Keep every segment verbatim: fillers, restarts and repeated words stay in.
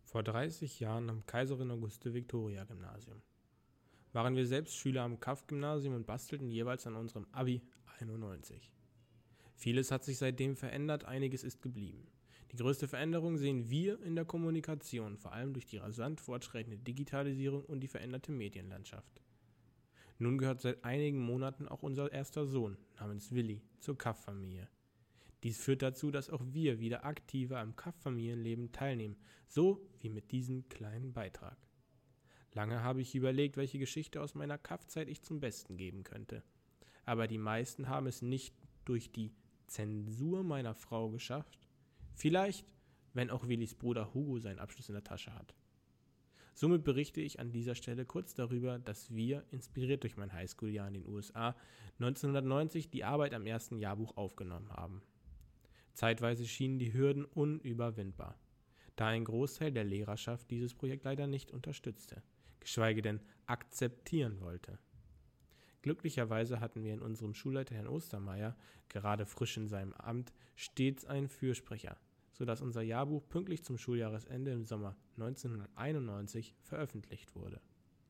Vor dreißig Jahren am Kaiserin-Auguste-Viktoria-Gymnasium waren wir selbst Schüler am K A F-Gymnasium und bastelten jeweils an unserem Abi einundneunzig. Vieles hat sich seitdem verändert, einiges ist geblieben. Die größte Veränderung sehen wir in der Kommunikation, vor allem durch die rasant fortschreitende Digitalisierung und die veränderte Medienlandschaft. Nun gehört seit einigen Monaten auch unser erster Sohn, namens Willi, zur K A F-Familie. Dies führt dazu, dass auch wir wieder aktiver am K A F-Familienleben teilnehmen, so wie mit diesem kleinen Beitrag. Lange habe ich überlegt, welche Geschichte aus meiner K A F-Zeit ich zum Besten geben könnte. Aber die meisten haben es nicht durch die Zensur meiner Frau geschafft. Vielleicht, wenn auch Willis Bruder Hugo seinen Abschluss in der Tasche hat. Somit berichte ich an dieser Stelle kurz darüber, dass wir, inspiriert durch mein Highschool-Jahr in den U S A, neunzehnhundertneunzig die Arbeit am ersten Jahrbuch aufgenommen haben. Zeitweise schienen die Hürden unüberwindbar, da ein Großteil der Lehrerschaft dieses Projekt leider nicht unterstützte, geschweige denn akzeptieren wollte. Glücklicherweise hatten wir in unserem Schulleiter Herrn Ostermeier, gerade frisch in seinem Amt, stets einen Fürsprecher, sodass unser Jahrbuch pünktlich zum Schuljahresende im Sommer neunzehnhunderteinundneunzig veröffentlicht wurde.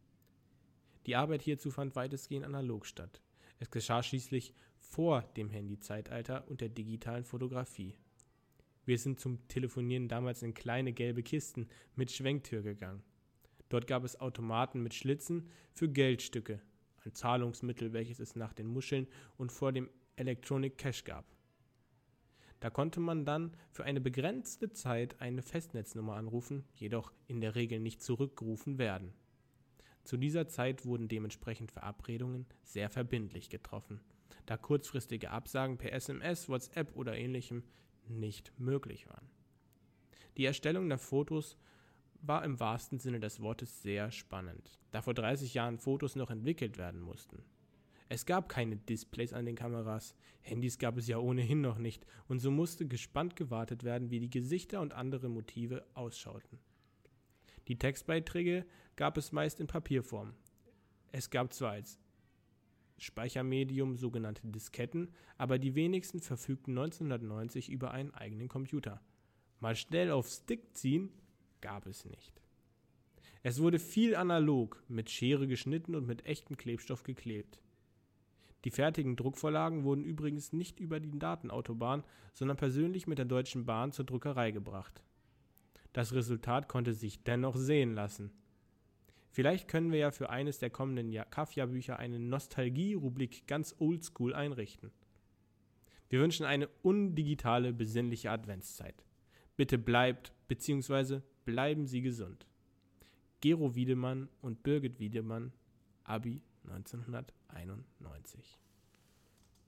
Die Arbeit hierzu fand weitestgehend analog statt. Es geschah schließlich vor dem Handy-Zeitalter und der digitalen Fotografie. Wir sind zum Telefonieren damals in kleine gelbe Kisten mit Schwenktür gegangen. Dort gab es Automaten mit Schlitzen für Geldstücke, ein Zahlungsmittel, welches es nach den Muscheln und vor dem Electronic Cash gab. Da konnte man dann für eine begrenzte Zeit eine Festnetznummer anrufen, jedoch in der Regel nicht zurückgerufen werden. Zu dieser Zeit wurden dementsprechend Verabredungen sehr verbindlich getroffen, da kurzfristige Absagen per S M S, WhatsApp oder ähnlichem nicht möglich waren. Die Erstellung der Fotos war im wahrsten Sinne des Wortes sehr spannend, da vor dreißig Jahren Fotos noch entwickelt werden mussten. Es gab keine Displays an den Kameras, Handys gab es ja ohnehin noch nicht und so musste gespannt gewartet werden, wie die Gesichter und andere Motive ausschauten. Die Textbeiträge gab es meist in Papierform. Es gab zwar als Speichermedium sogenannte Disketten, aber die wenigsten verfügten neunzehnhundertneunzig über einen eigenen Computer. Mal schnell auf Stick ziehen gab es nicht. Es wurde viel analog, mit Schere geschnitten und mit echtem Klebstoff geklebt. Die fertigen Druckvorlagen wurden übrigens nicht über die Datenautobahn, sondern persönlich mit der Deutschen Bahn zur Druckerei gebracht. Das Resultat konnte sich dennoch sehen lassen. Vielleicht können wir ja für eines der kommenden K A F-Jahrbücher eine Nostalgie-Rubrik ganz oldschool einrichten. Wir wünschen eine undigitale, besinnliche Adventszeit. Bitte bleibt bzw. bleiben Sie gesund. Gero Wiedemann und Birgit Wiedemann, Abi neunzehnhunderteinundneunzig.